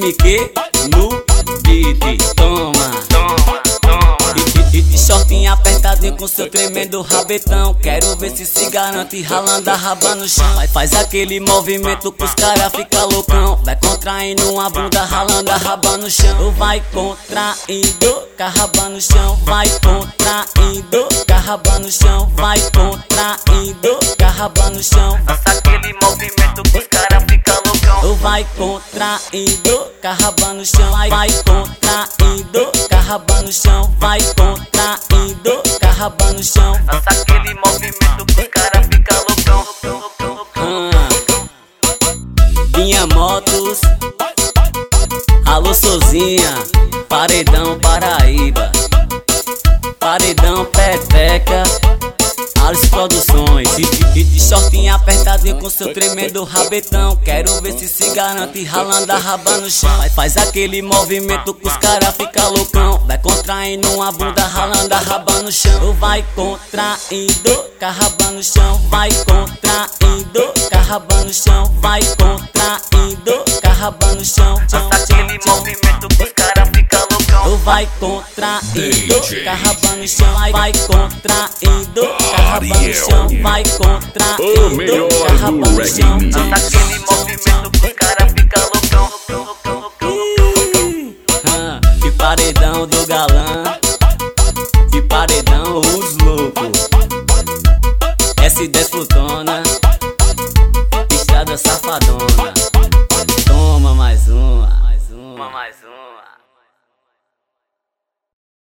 MQ no beat, toma. E shortinho apertadinho com seu tremendo rabetão. Quero ver se garante ralando a raba no chão. Vai faz aquele movimento que os cara fica loucão. Vai contraindo a bunda, ralando a raba no chão. Vai contraindo, com a raba no chão. Vai contraindo, com a raba no chão. Vai contraindo, com a raba no chão. Faça aquele movimento que os cara fica loucão. Vai contraindo, com a raba no chão. Vai contraindo, com a raba no chão. Vai contraindo, com a raba no chão. Faça aquele movimento que os cara fica loucão. Vinha Motos, alô Sozinha, Paredão Paraíba, Paredão Peteca, Alice Produções. E de shortinho apertadinho com seu tremendo rabetão. Quero ver se garante ralando a raba no chão. Vai faz aquele movimento que os cara fica loucão. Vai contraindo a bunda, ralando a raba no chão. Vai contraindo, com a raba no chão. Vai contraindo, com a raba no chão. Vai contraindo, com a raba no chão. Faça aquele movimento que os cara fica loucão. Vai contraindo, com a raba no chão. Vai contraindo, com a raba no chão. Vai contraindo, com a raba no chão. Faça aquele movimento que os cara fica loucão. E paredão do galão.